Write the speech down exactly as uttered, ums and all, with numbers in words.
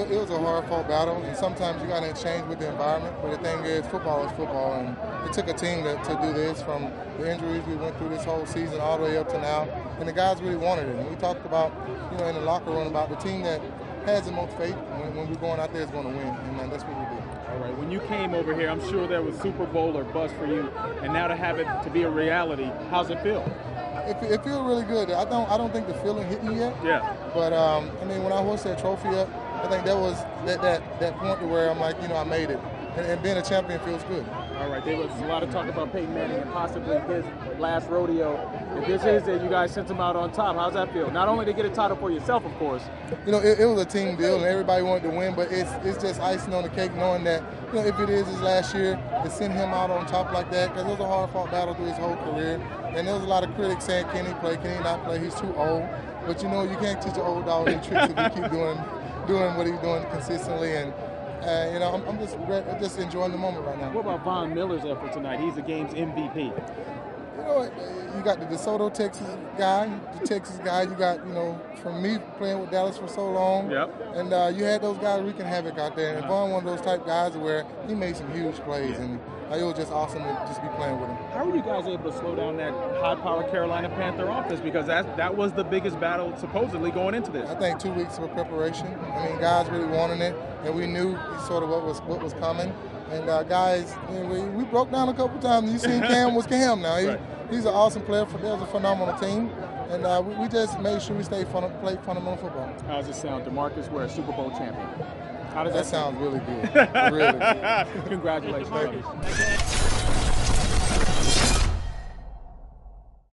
it, it was a hard-fought battle, and sometimes you got to exchange with the environment. But the thing is, football is football, and it took a team to, to do this from the injuries we went through this whole season all the way up to now. And the guys really wanted it. And we talked about, you know, in the locker room about the team that has the most faith when, when we're going out there is going to win, and uh, that's what we did. All right, when you came over here, I'm sure there was Super Bowl or bust for you, and now to have it to be a reality, how's it feel? It, it feels really good. I don't I don't think the feeling hit me yet. Yeah. But um, I mean, when I hoisted that trophy up, I think that was that that, that point to where I'm like, you know, I made it, and, and being a champion feels good. All right, there was a lot of talk about Peyton Manning and possibly his last rodeo. If this is it, you guys sent him out on top. How's that feel? Not only to get a title for yourself, of course. You know, it, it was a team deal, and everybody wanted to win, but it's it's just icing on the cake knowing that, you know, if it is his last year, to send him out on top like that, because it was a hard-fought battle through his whole career. And there was a lot of critics saying, can he play, can he not play, he's too old. But, you know, you can't teach an old dog any tricks if he keep doing doing what he's doing consistently. And, uh, you know, I'm, I'm just just enjoying the moment right now. What about Von Miller's effort tonight? He's the game's M V P. You know, you got the DeSoto, Texas guy, the Texas guy. You got, you know, from me playing with Dallas for so long. Yep. And uh, you had those guys wreaking havoc out there. And Von, one of those type guys where he made some huge plays. And uh, it was just awesome to just be playing with him. How were you guys able to slow down that high-powered Carolina Panther offense? Because that, that was the biggest battle, supposedly, going into this. I think two weeks of preparation. I mean, guys really wanted it. And we knew sort of what was what was coming. And uh, guys, you know, we, we broke down a couple times. You seen Cam was Cam now. He, right. He's an awesome player. For There's a phenomenal team. And uh, we, we just made sure we stayed fun, played fundamental football. How does it sound? DeMarcus Ware, Super Bowl champion. How does that, that sound? Really good. Really good. Congratulations. Thank you.